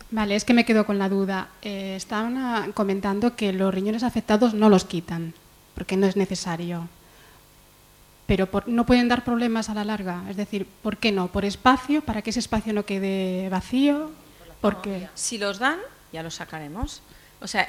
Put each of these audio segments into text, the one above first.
Vale, es que me quedo con la duda. Estaban comentando que los riñones afectados no los quitan, porque no es necesario. Pero no pueden dar problemas a la larga. Es decir, ¿por qué no? ¿Por espacio? ¿Para que ese espacio no quede vacío? Porque si los dan, ya los sacaremos. O sea,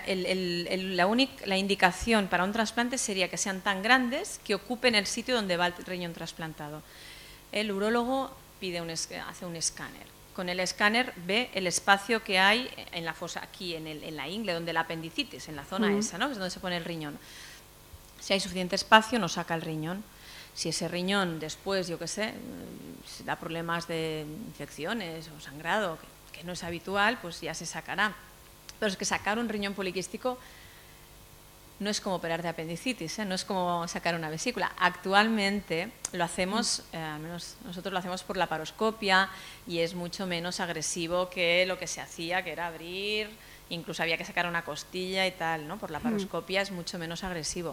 la indicación para un trasplante sería que sean tan grandes que ocupen el sitio donde va el riñón trasplantado. El urólogo hace un escáner. Con el escáner ve el espacio que hay en la fosa, aquí en la ingle, donde la apendicitis, en la zona esa, ¿no? Que es donde se pone el riñón. Si hay suficiente espacio, nos saca el riñón. Si ese riñón después, yo qué sé, da problemas de infecciones o sangrado, que no es habitual, pues ya se sacará. Pero es que sacar un riñón poliquístico no es como operar de apendicitis, no es como sacar una vesícula. Actualmente lo hacemos, al menos nosotros lo hacemos por laparoscopia y es mucho menos agresivo que lo que se hacía, que era abrir, incluso había que sacar una costilla y tal, ¿no? Por laparoscopia es mucho menos agresivo.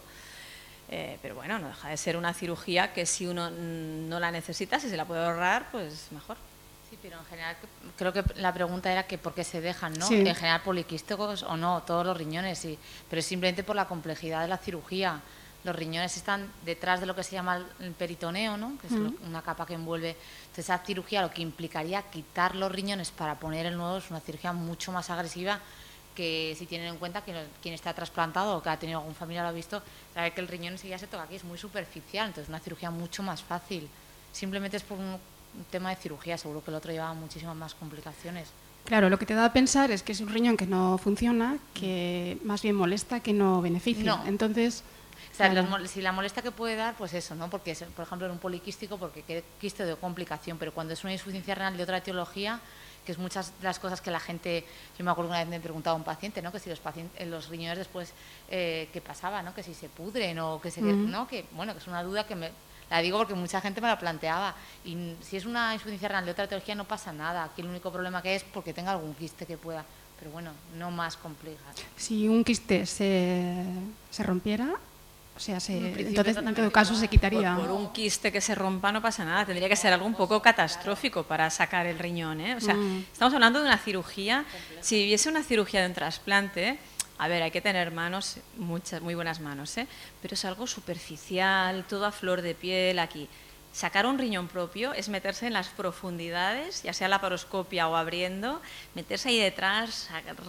Pero bueno, no deja de ser una cirugía que si uno no la necesita, si se la puede ahorrar, pues mejor. Sí, pero en general creo que la pregunta era que por qué se dejan, ¿no? Sí. En general poliquísticos o no, todos los riñones, sí, pero es simplemente por la complejidad de la cirugía. Los riñones están detrás de lo que se llama el peritoneo, ¿no? Que es una capa que envuelve. Entonces, esa cirugía, lo que implicaría quitar los riñones para poner el nuevo, es una cirugía mucho más agresiva que si tienen en cuenta que quien está trasplantado o que ha tenido algún familiar lo ha visto, sabe que el riñón enseguida se toca aquí, es muy superficial, entonces una cirugía mucho más fácil. Simplemente es por un tema de cirugía, seguro que el otro llevaba muchísimas más complicaciones. claro, lo que te da a pensar es que es un riñón que no funciona, que más bien molesta que no beneficia. No. Entonces, o sea, claro. si la molestia que puede dar, pues eso, ¿no? Porque es, por ejemplo, en un poliquístico, porque quede quiste de complicación, pero cuando es una insuficiencia renal de otra etiología, que es muchas de las cosas que la gente, yo me acuerdo una vez me preguntaba a un paciente, ¿no? Que si los riñones después, ¿qué pasaba, no? Que si se pudren o que se, ¿no? Que bueno, que es una duda que la digo porque mucha gente me la planteaba. Y si es una insuficiencia renal de otra etiología no pasa nada. Aquí el único problema que es porque tenga algún quiste que pueda, pero bueno, no más compleja. Si un quiste se rompiera, o sea, entonces en todo caso se Por quitaría. un quiste que se rompa no pasa nada, tendría que ser algo un poco catastrófico para sacar el riñón, ¿eh? O sea, estamos hablando de una cirugía, si hubiese una cirugía de un trasplante, a ver, hay que tener manos, muy buenas manos, ¿eh? Pero es algo superficial, todo a flor de piel aquí. Sacar un riñón propio es meterse en las profundidades, ya sea laparoscopia o abriendo, meterse ahí detrás,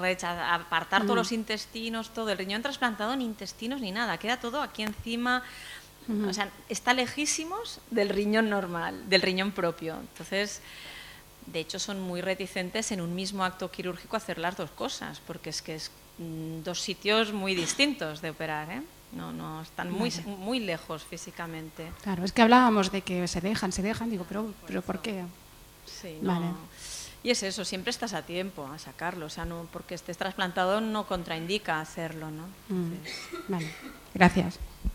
apartar todos los intestinos, todo. El riñón trasplantado ni intestinos ni nada, queda todo aquí encima. O sea, está lejísimos del riñón normal, del riñón propio. Entonces, de hecho, son muy reticentes en un mismo acto quirúrgico a hacer las dos cosas, porque es que es dos sitios muy distintos de operar, ¿eh? No, están muy lejos físicamente. Claro, es que hablábamos de que se dejan, digo, pero ¿por qué? Sí, no. Vale. Y es eso, siempre estás a tiempo a sacarlo, o sea, no porque estés trasplantado no contraindica hacerlo, ¿no? Vale, gracias.